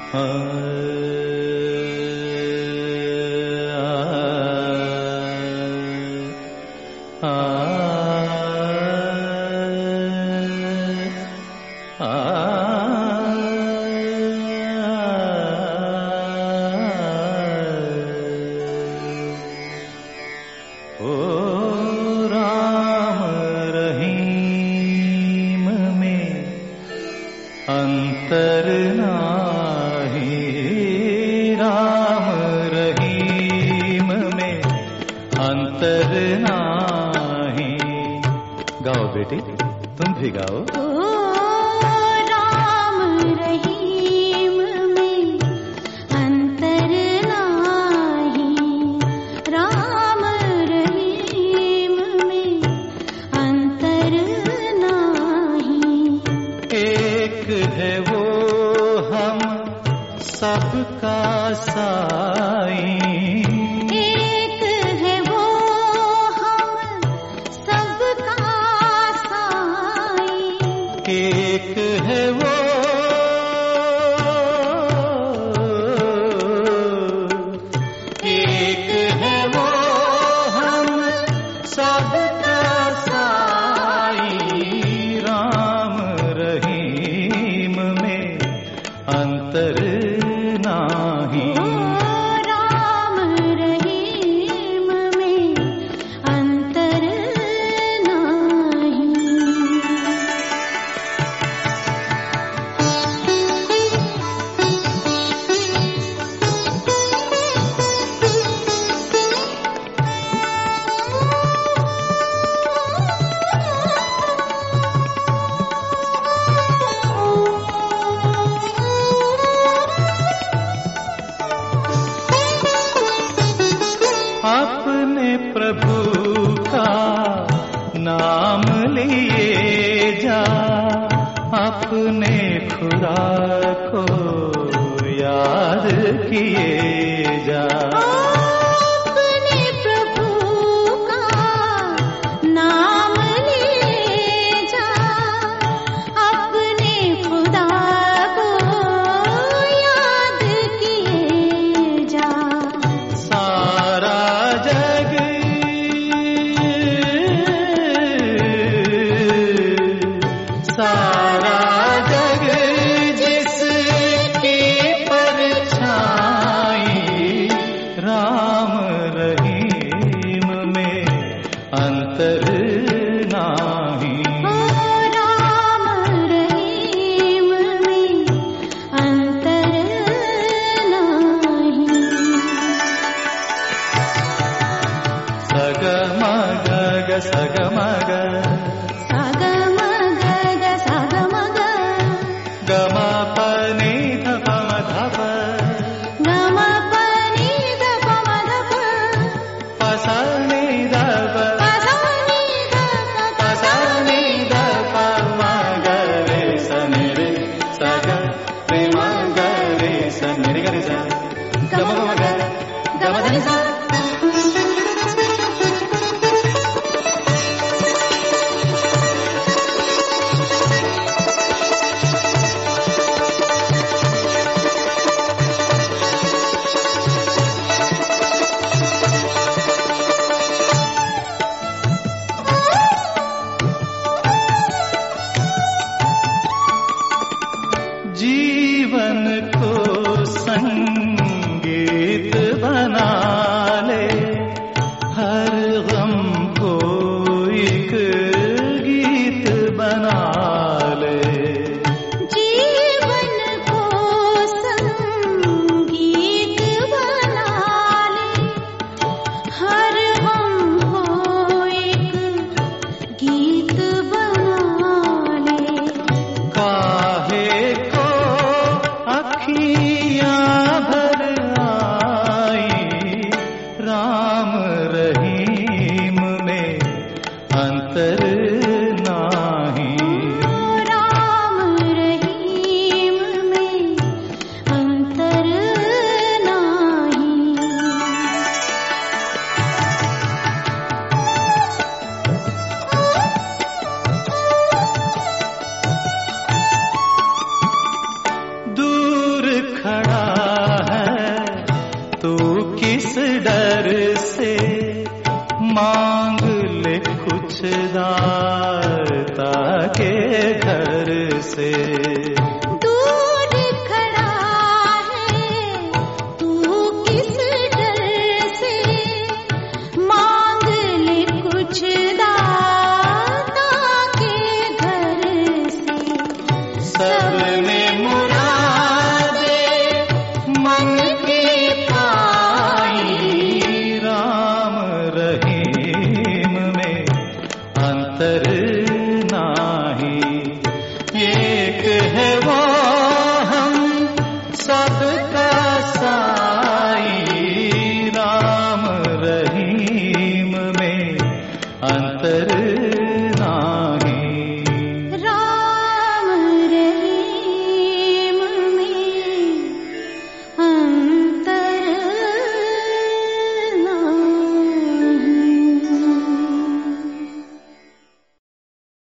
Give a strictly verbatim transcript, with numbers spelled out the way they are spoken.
अंतर नाही, राम रहीम में अंतर नाही। गाओ बेटी, तुम भी गाओ। ओ राम रहीम में अंतर नाही, राम रहीम में अंतर नाही। एक है वो हम सबका साई, एक है वो हम सबका साई। एक है वो एक है वो हम सबका साई। राम रहीम में अंतर नाही। राम रहीम में अंतर नाही। अपने प्रभु का नाम लिए जा, अपने खुदा को याद किए जा। अपने प्रभु का नाम ले जा, अपने खुदा को याद किए जा। सारा जग सारा जग जिसकी परछाई। राम रहीम में अंतर नाही। राम रहीम में अंतर नाही। सग मग ग सग मग सग मग ग सग मग ग म प नि ध प म ध प ग म प नि ध प म ध प प स नि ध प प स नि ध प प स नि ध प म ग रे स नि रे स ग रे म ग रे स नि रे ग रे स ग म म ग ग म ध नि सा। माता के घर से।